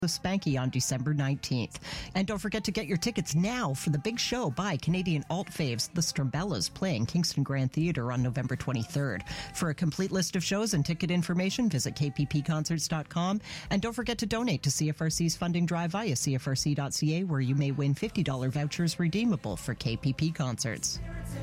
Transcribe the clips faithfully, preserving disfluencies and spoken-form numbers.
the Spanky on December nineteenth. And don't forget to get your tickets now for the big show by Canadian alt faves, the Strumbellas, playing Kingston Grand Theatre on November twenty-third. For a complete list of shows and ticket information, visit k p p concerts dot com. And don't forget to donate to C F R C's funding drive via c f r c dot c a, where you may win fifty dollars vouchers redeemable for K P P concerts.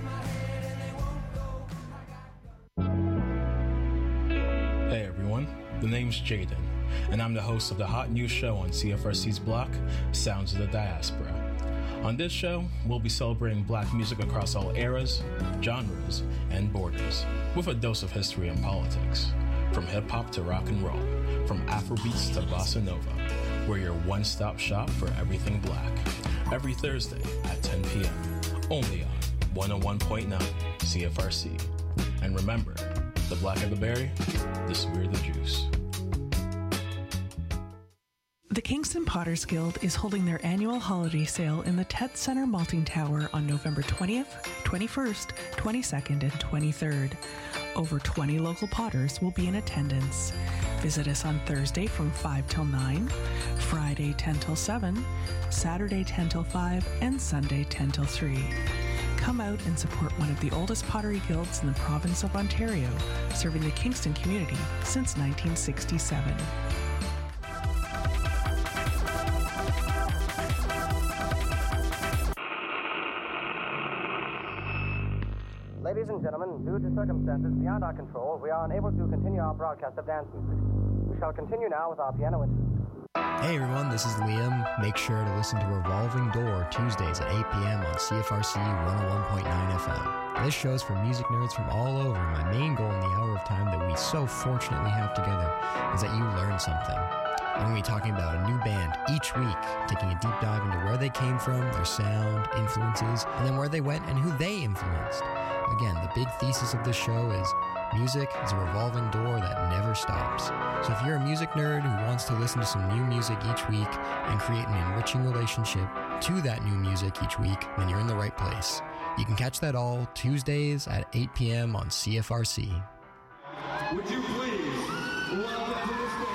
Hey everyone, the name's Jaden, and I'm the host of the hot news show on C F R C's block, Sounds of the Diaspora. On this show, we'll be celebrating black music across all eras, genres, and borders, with a dose of history and politics. From hip-hop to rock and roll, from Afrobeats to bossa nova, we're your one-stop shop for everything black. Every Thursday at ten p.m., only on one oh one point nine C F R C. And remember, the blacker the berry, the sweeter the juice. The Kingston Potters Guild is holding their annual holiday sale in the Tet Center Malting Tower on November twentieth, twenty-first, twenty-second, and twenty-third. Over twenty local potters will be in attendance. Visit us on Thursday from five till nine, Friday ten till seven, Saturday ten till five, and Sunday ten till three. Come out and support one of the oldest pottery guilds in the province of Ontario, serving the Kingston community since nineteen sixty-seven. Ladies and gentlemen, due to circumstances beyond our control, we are unable to continue our broadcast of dance music. We shall continue now with our piano interlude. Hey everyone, this is Liam. Make sure to listen to Revolving Door Tuesdays at eight p.m. on C F R C one oh one point nine F M. This show's for music nerds from all over. My main goal in the hour of time that we so fortunately have together is that you learn something. I'm going to be talking about a new band each week, taking a deep dive into where they came from, their sound, influences, and then where they went and who they influenced. Again, the big thesis of this show is music is a revolving door that never stops. So if you're a music nerd who wants to listen to some new music each week and create an enriching relationship to that new music each week, then you're in the right place. You can catch that all Tuesdays at eight p.m. on C F R C. Would you please welcome to the stage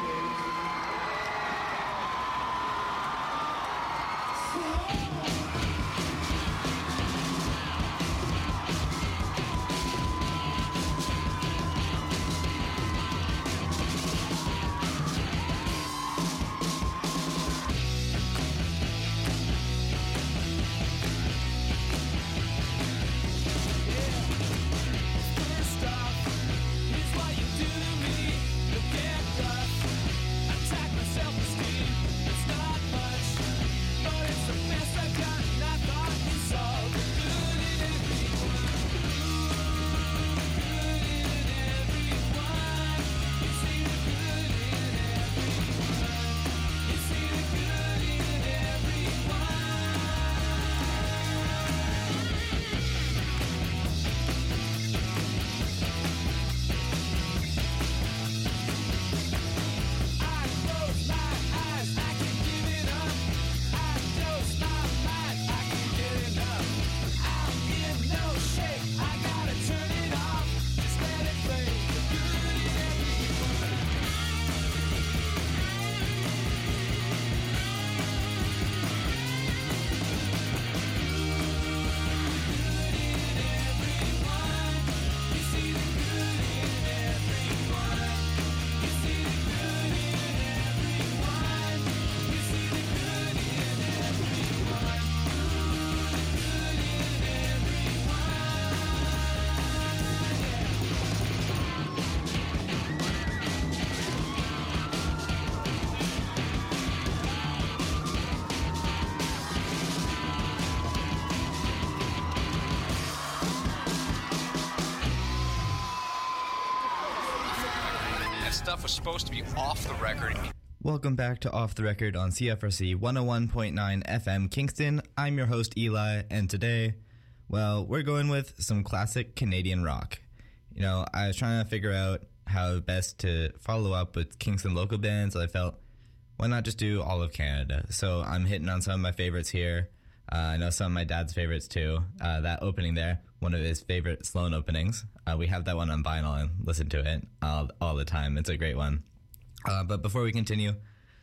stuff was supposed to be off the record. Welcome back to Off the Record on C F R C one oh one point nine F M Kingston. I'm your host Eli, and today, well, we're going with some classic Canadian rock. You know, I was trying to figure out how best to follow up with Kingston local bands. I felt, why not just do all of Canada? So I'm hitting on some of my favorites here. Uh, I know some of my dad's favorites too. Uh, that opening there, one of his favorite Sloan openings. Uh, we have that one on vinyl and listen to it all, all the time. It's a great one. Uh, but before we continue,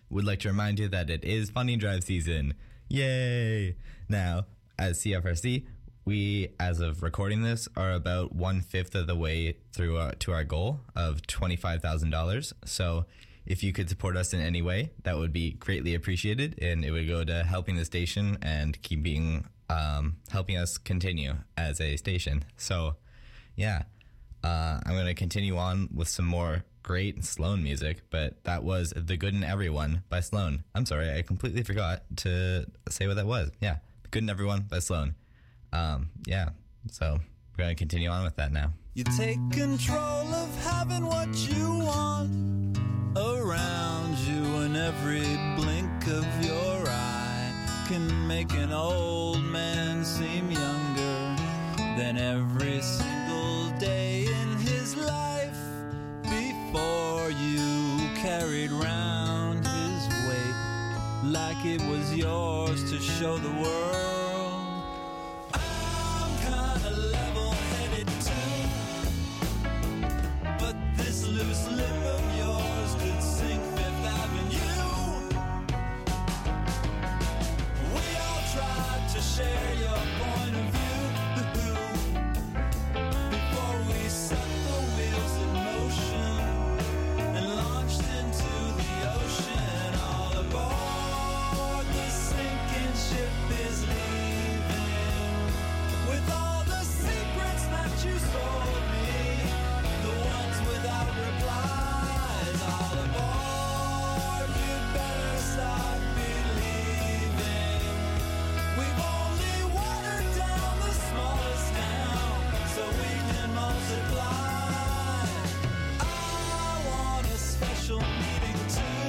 would like to remind you that it is funding drive season. Yay! Now, as C F R C, we, as of recording this, are about one-fifth of the way through uh, to our goal of twenty-five thousand dollars. So if you could support us in any way, that would be greatly appreciated, and it would go to helping the station and keeping, um, helping us continue as a station. So, yeah, uh, I'm going to continue on with some more great Sloan music, but that was The Good in Everyone by Sloan. I'm sorry, I completely forgot to say what that was. Yeah, The Good in Everyone by Sloan. Um, yeah, so we're going to continue on with that now. You take control of having what you want around you, and every blink of your eye can make an old man seem younger than every single day in his life. Before you carried round his weight like it was yours to show the world. I'm kinda level-headed too, but this loose lip of yours could sink Fifth Avenue. We all tried to share your point of view before we set the wheels in motion and launched into the ocean. All aboard, the sinking ship is leaving with all the secrets that you sold me, the ones without replies. All aboard, you'd better start believing. We've only watered down the smallest town so we can multiply. I want a special meeting too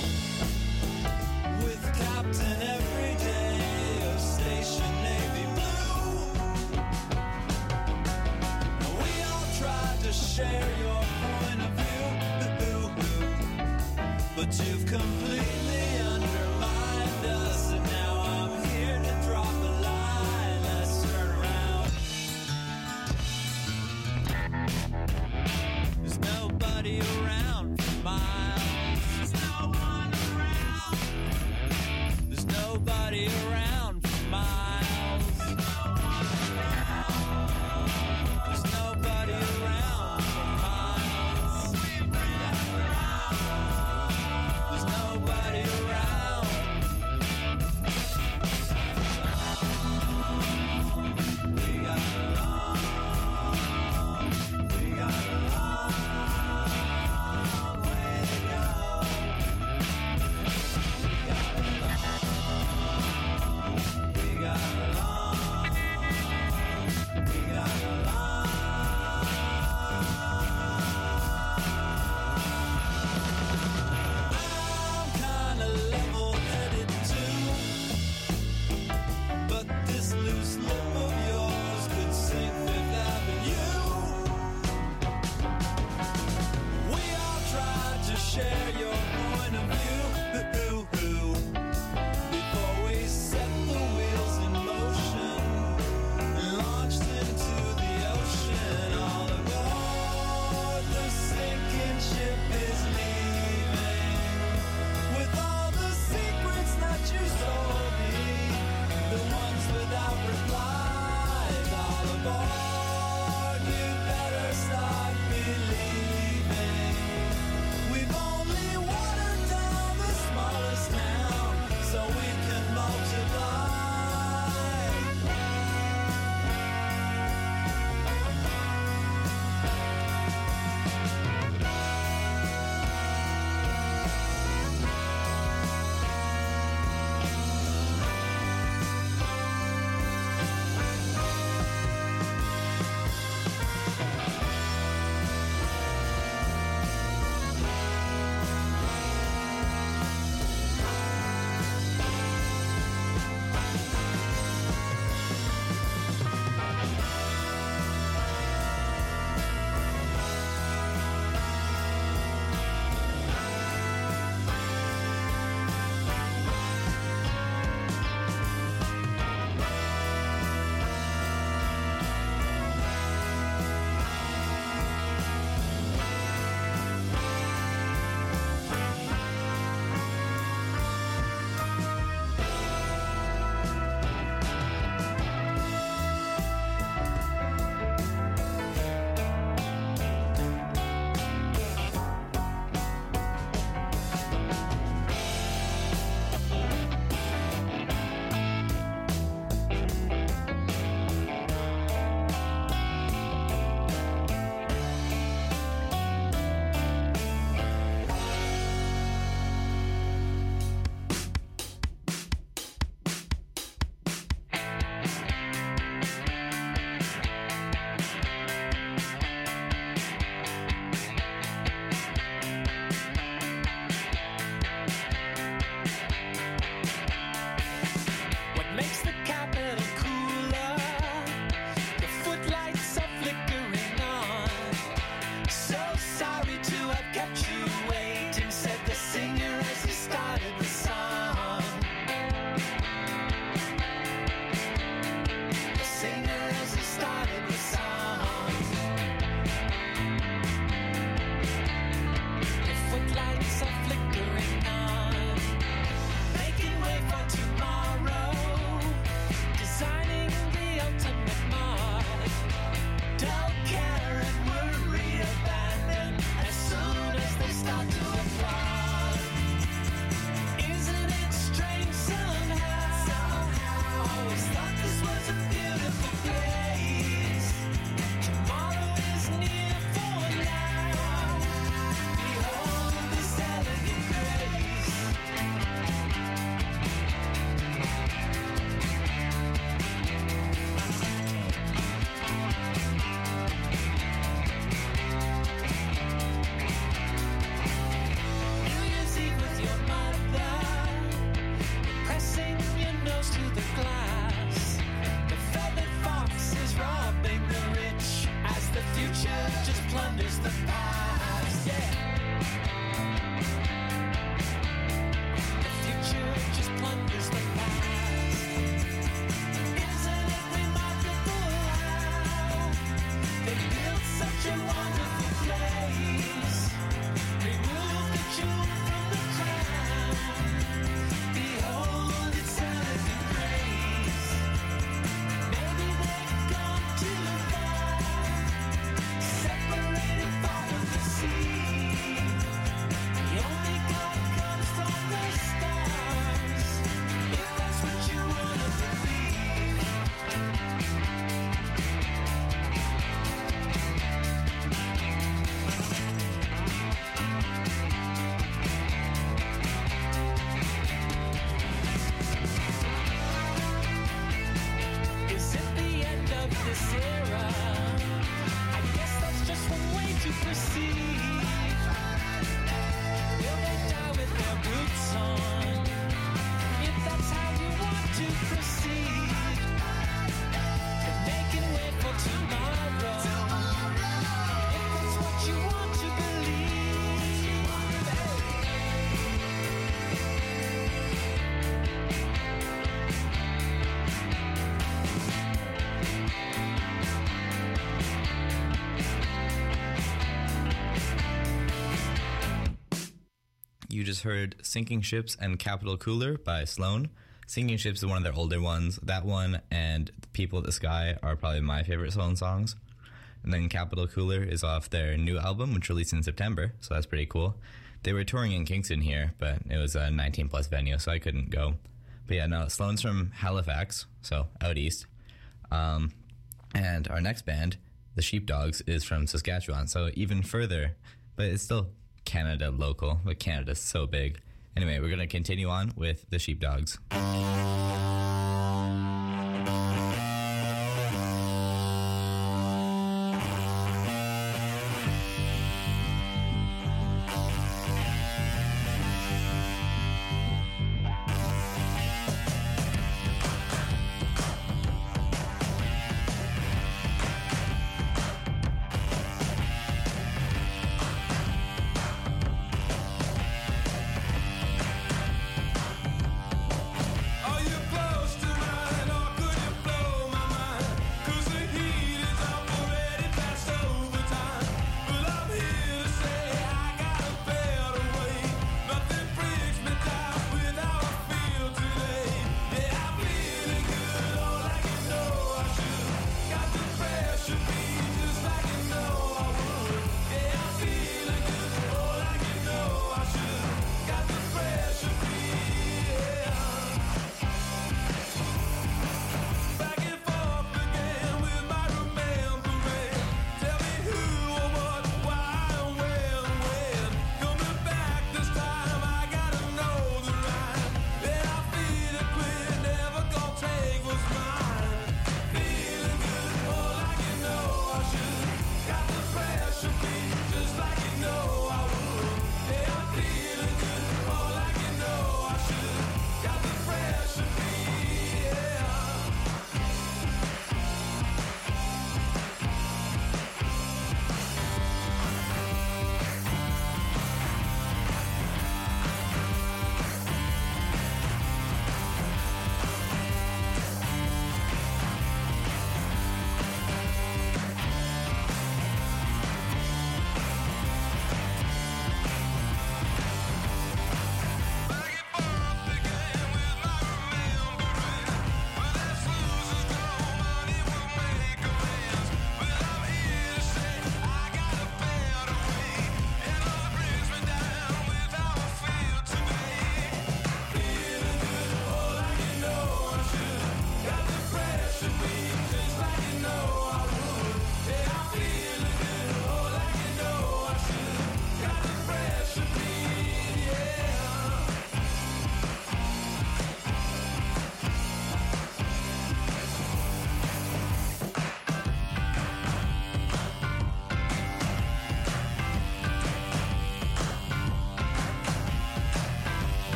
with Captain Everyday of Station Navy Blue. We all tried to share your point of view, but you've completely undermined us, and now I'm here to drop a line. Let's turn around. There's nobody around for miles. There's no one around. There's nobody around for miles. There's nobody around for miles. There's nobody around. We got along. We got a long way to go. We got just heard Sinking Ships and Capital Cooler by Sloan. Sinking Ships is one of their older ones. That one and People of the Sky are probably my favorite Sloan songs. And then Capital Cooler is off their new album, which released in September, so that's pretty cool. They were touring in Kingston here, but it was a nineteen plus venue, so I couldn't go. But yeah, no, Sloan's from Halifax, so out east. Um, and our next band, the Sheepdogs, is from Saskatchewan, so even further, but it's still Canada local, but Canada's so big. Anyway, we're going to continue on with the Sheepdogs.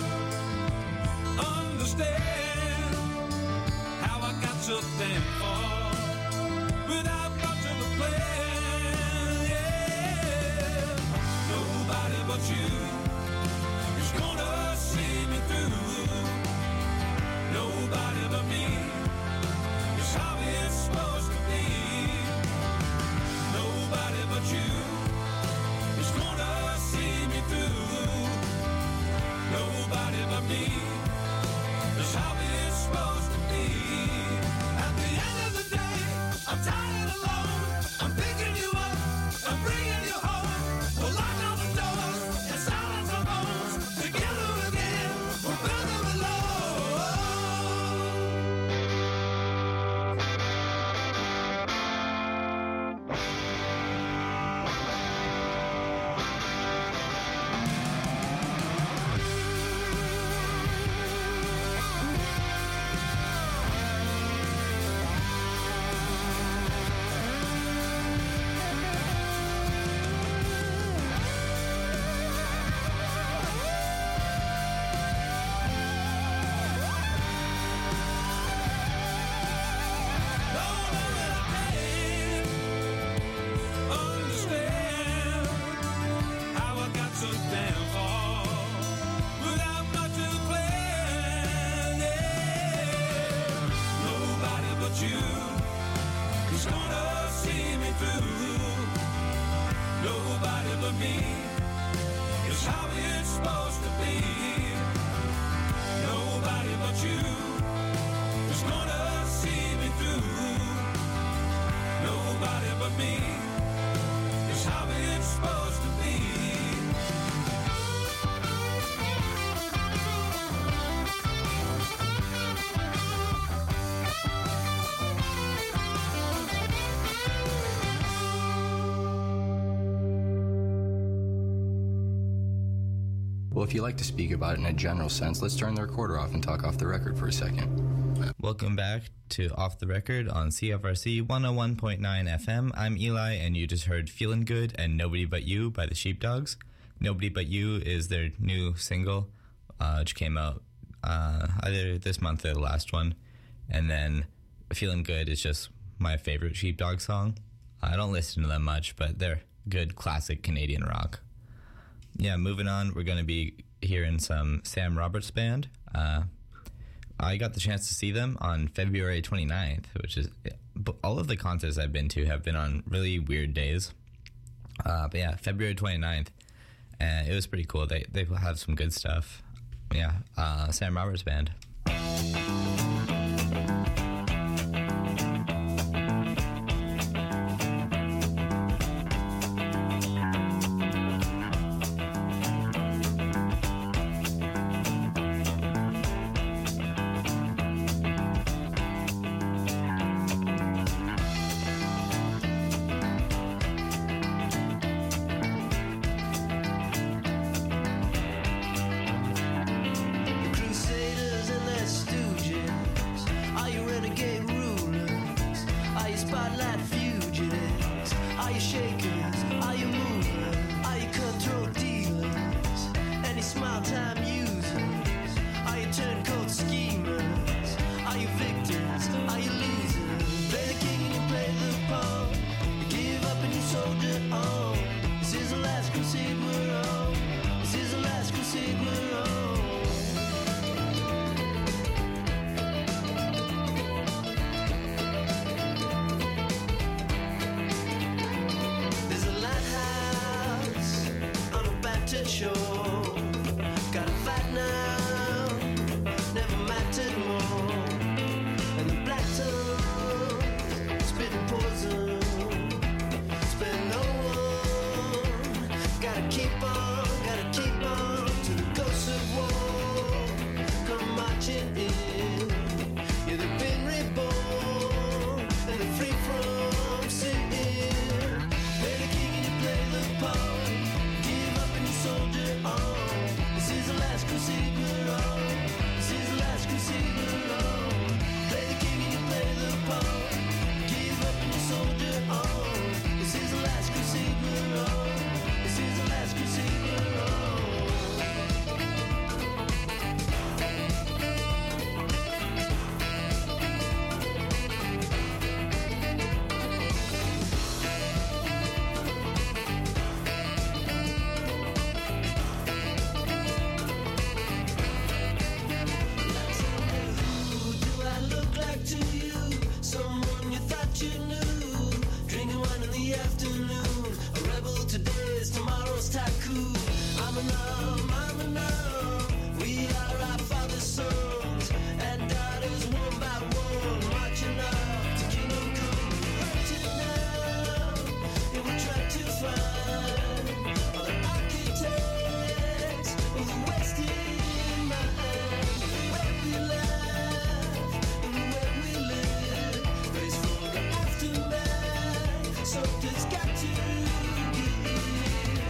so damn far. through. Nobody but me is how it's supposed to be. Nobody but you is gonna see me through. Nobody but me is how it's supposed to be. Well, if you like to speak about it in a general sense, let's turn the recorder off and talk off the record for a second. Welcome back to Off the Record on C F R C one oh one point nine F M. I'm Eli, and you just heard Feelin' Good and Nobody But You by the Sheepdogs. Nobody But You is their new single, uh, which came out uh, either this month or the last one. And then Feelin' Good is just my favorite Sheepdog song. I don't listen to them much, but they're good classic Canadian rock. Yeah, moving on, we're going to be hearing some Sam Roberts Band. Uh, I got the chance to see them on February twenty-ninth, which is, all of the concerts I've been to have been on really weird days. Uh, but yeah, February twenty-ninth, and it was pretty cool. They they have some good stuff. Yeah, uh, Sam Roberts Band.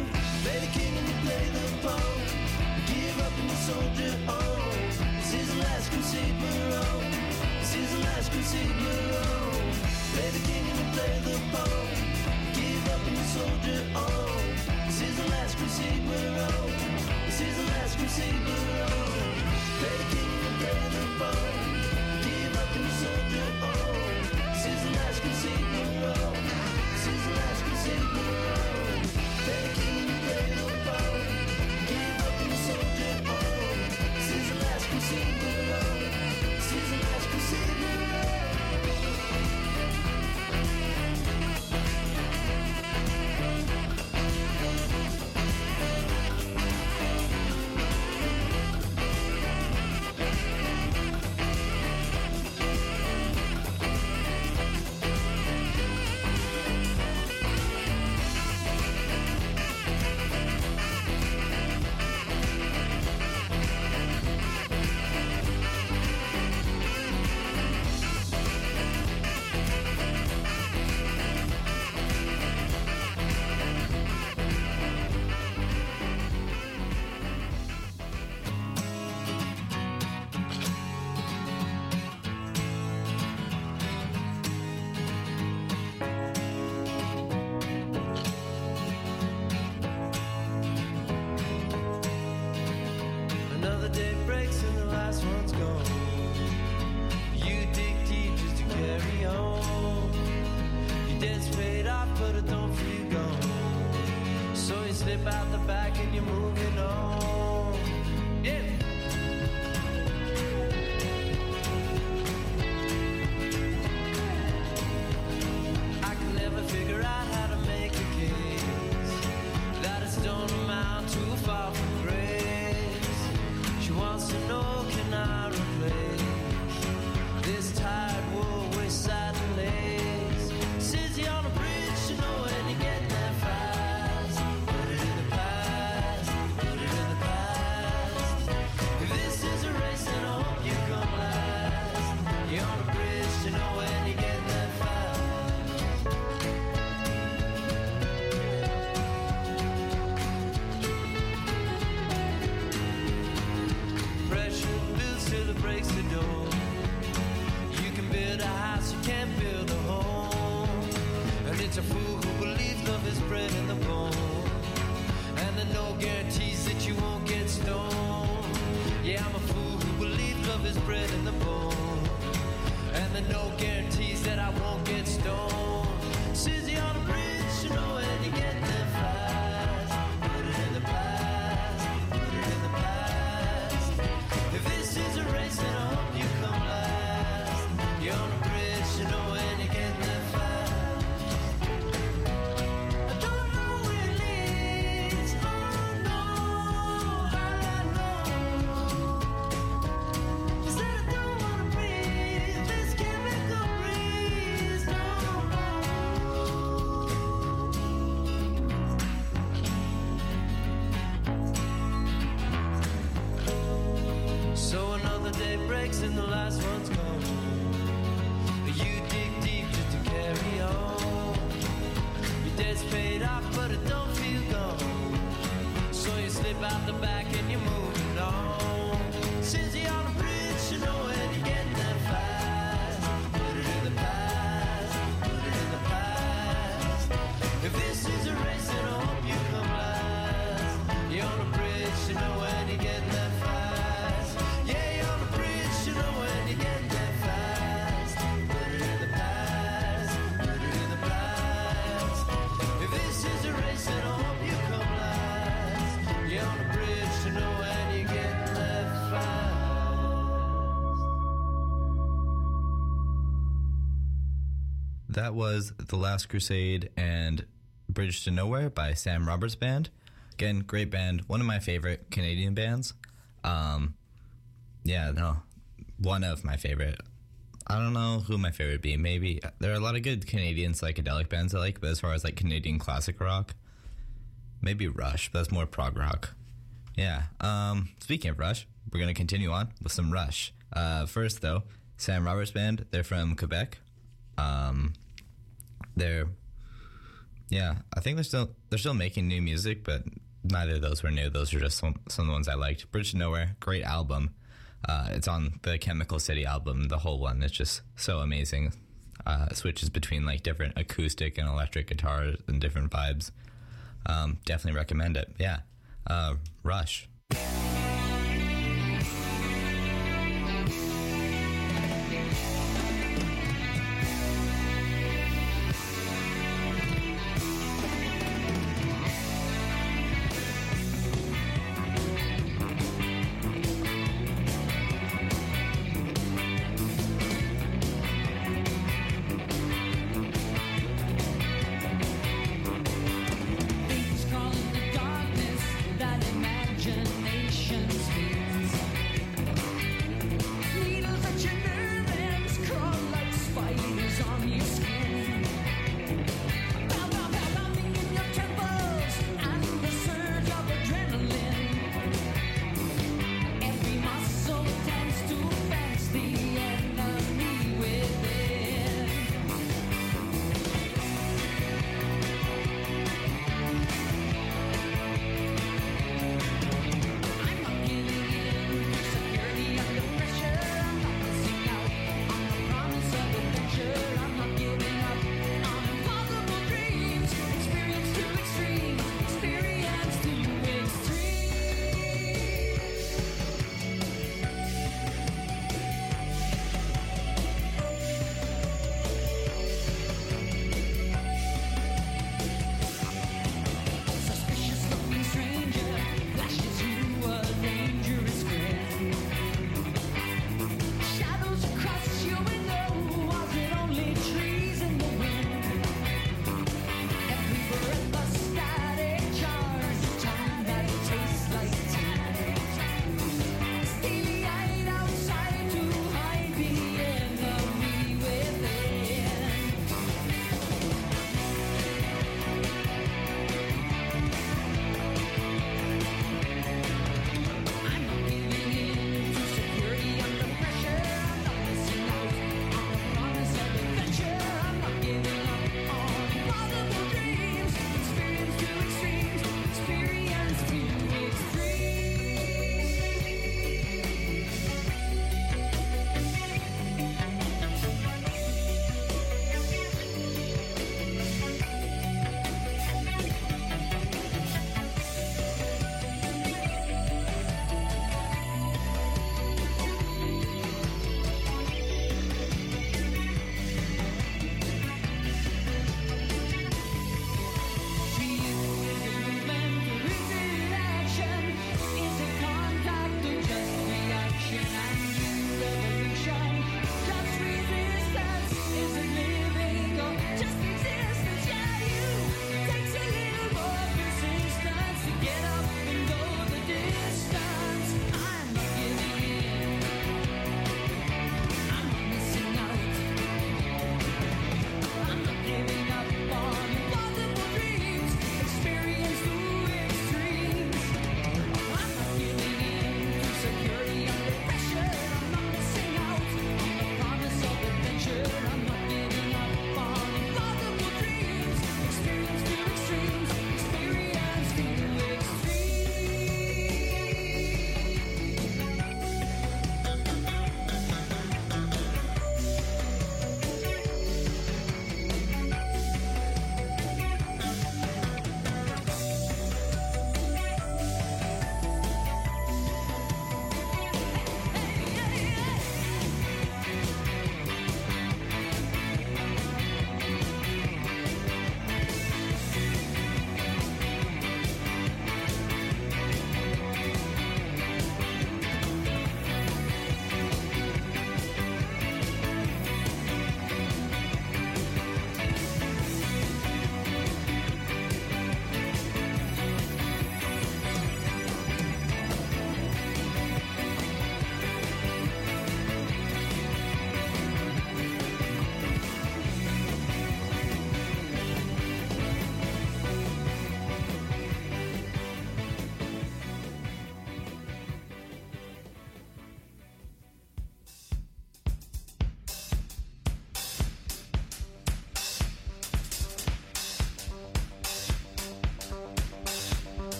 Play the pole, give up and you soldier on. This is the but it don't feel gone. So you slip out the back and you're moving on. Yeah. I can never figure out how to make a case that it don't amount too far from grace. She wants to know, can I replace this tired wool with satin lace? Says he on a bridge to know when you get there fast. Put it in the past, put it in the past. If this is a race, then I hope you come last. You're on a bridge to know when you get there fast. Pressure builds till it breaks the door. You can build a house, you can't build a home. And it's a fool who believes love is bred in the bone. And there are no guarantees that you won't get stoned. Yeah, I'm a fool who believes love is bred in the bone. And there are no guarantees that I won't get stoned. Says he on a bridge, you know when you get there fast. Put it in the past, put it in the past. If this is a race, then I hope you come last. You're on a bridge, you know when you get there fast. I don't know where it leads, oh no, all I know is that I don't wanna breathe this chemical breeze, no, no. So another day breaks and the last one's gone. You dig deep just to carry on. Your debt's paid off, but it don't feel gone. So you slip out the back and you're moving on. Says he on a bridge, you know when you get there fast. Put it in the past, put it in the past. If this is a race, then I hope you come last. You're on a bridge, you know when you get there fast. Yeah, you're on a bridge, you know when you get there fast. Put it in the past, put it in the past. If this is a race, then I hope you come last. You're on a bridge, you know when you get there fast. That was The Last Crusade and Bridge to Nowhere by Sam Roberts Band. Again, great band. One of my favorite Canadian bands. Um, yeah, no, one of my favorite. I don't know who my favorite would be. Maybe there are a lot of good Canadian psychedelic bands I like, but as far as like Canadian classic rock, maybe Rush, but that's more prog rock. Yeah. Um, speaking of Rush, we're going to continue on with some Rush. Uh, first, though, Sam Roberts Band. They're from Quebec. Um, they're, yeah, I think they're still they're still making new music, but neither of those were new. Those are just some, some of the ones I liked. Bridge to Nowhere, great album. Uh, it's on the Chemical City album, the whole one. It's just so amazing. Uh, it switches between like different acoustic and electric guitars and different vibes. Um, definitely recommend it. Yeah. Uh, Rush. Things crawling in the darkness, that imagination.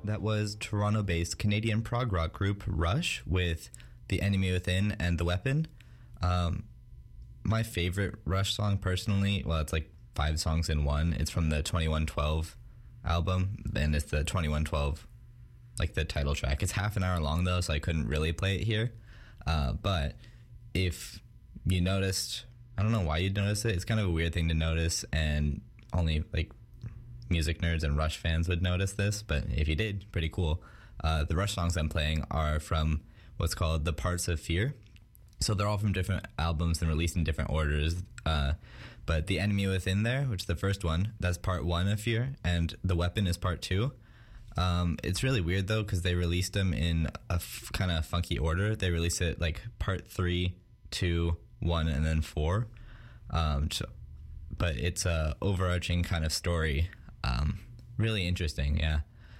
That was Toronto-based Canadian prog rock group Rush with The Enemy Within and The Weapon. Um, my favorite Rush song personally, well, it's like five songs in one. It's from the twenty-one twelve album, and it's the twenty-one twelve, like the title track. It's half an hour long though, so I couldn't really play it here. Uh, but if you noticed, I don't know why you'd notice it. It's kind of a weird thing to notice, and only like music nerds and Rush fans would notice this, but if you did, pretty cool. Uh, the Rush songs I'm playing are from what's called The Parts of Fear. So they're all from different albums and released in different orders. Uh, but The Enemy Within there, which is the first one, that's part one of Fear, and The Weapon is part two. Um, it's really weird, though, because they released them in a f- kind of funky order. They released it like part three, two, one, and then four. Um, so, but it's a overarching kind of story. Um, really interesting, yeah.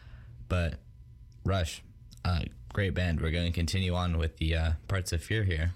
But Rush, uh, great band. We're going to continue on with the uh, Parts of Fear here.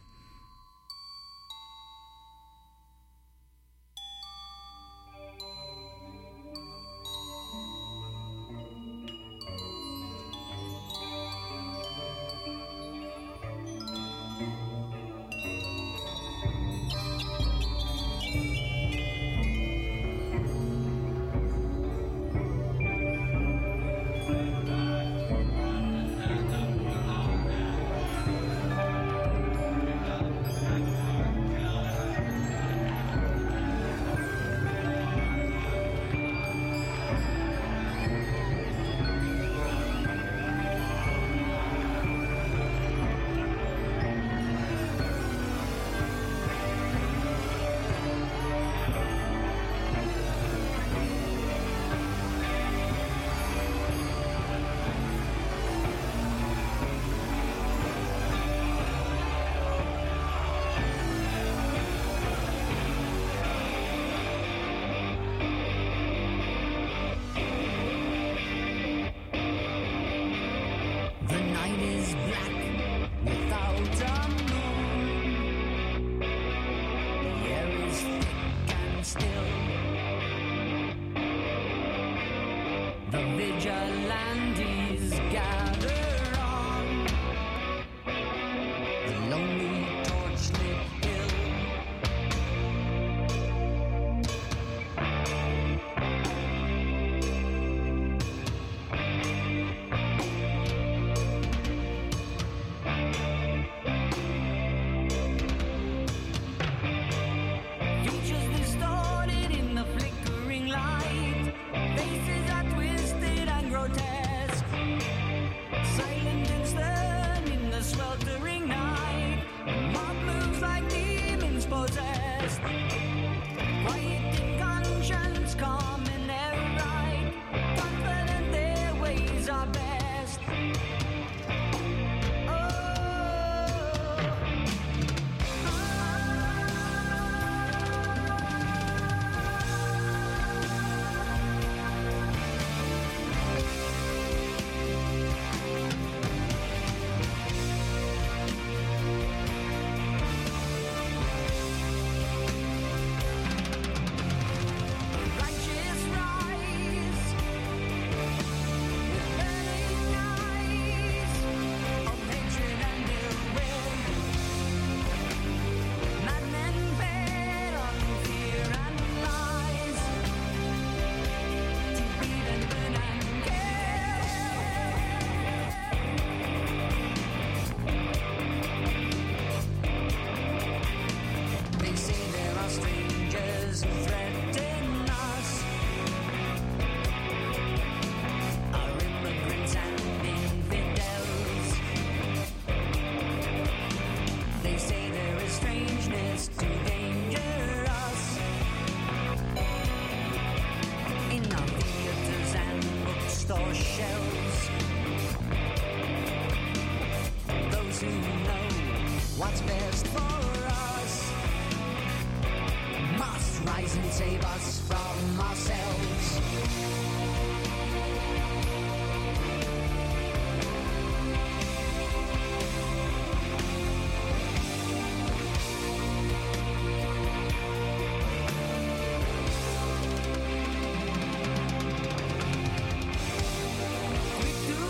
Quick to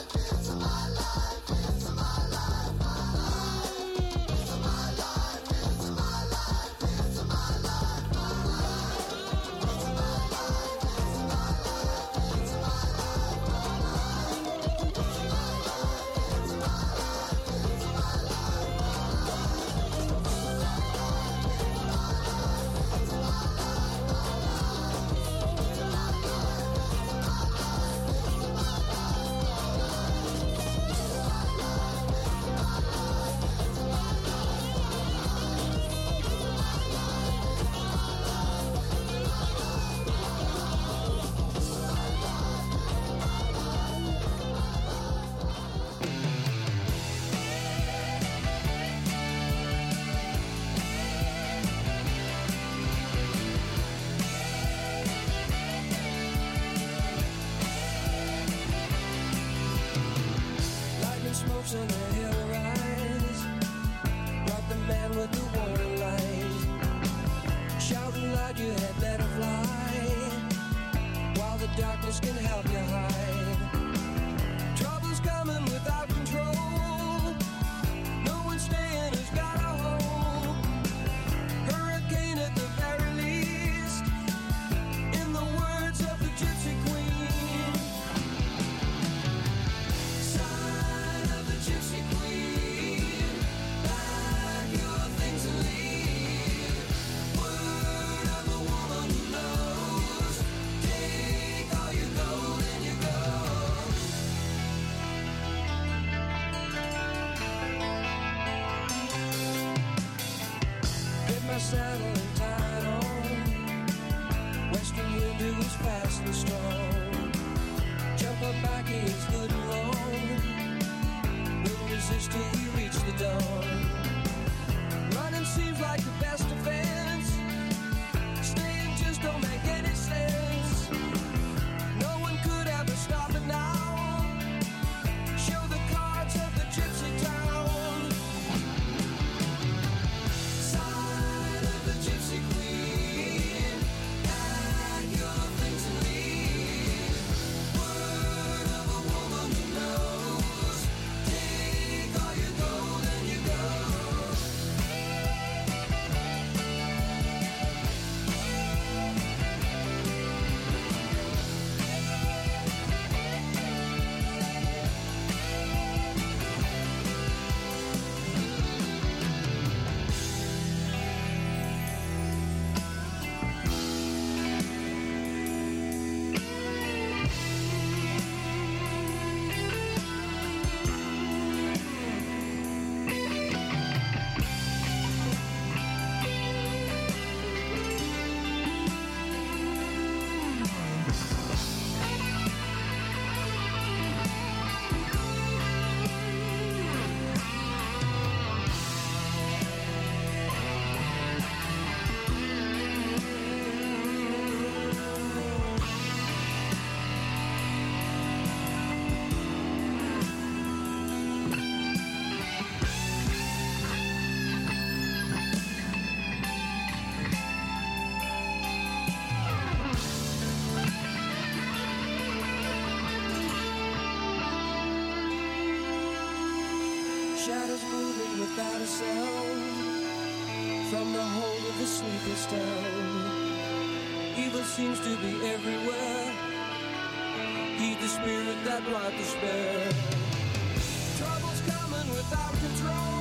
smokes on the hill rise. Brought the man with the warning light, shouting loud you had better fly, while the darkness can help you hide. Trouble's coming without control, no one's staying who's got a hold. Hurricane at the very least, in the words of the Gypsy Queen. Sign of the Gypsy Queen, pack your things and leave. Word of a woman who knows, take all you gold and you go. Get my saddle and tie it on, western wind it was fast and strong. Jump up back, is good and wrong, we'll resist till we reach the dawn. Running seems like the best defense, staying just don't make any sense. No one could ever stop it now, show the cards of the gypsy town. a sound from the hold of the sleepless town. Evil seems to be everywhere. Heed the spirit that brought despair. Trouble's coming without control.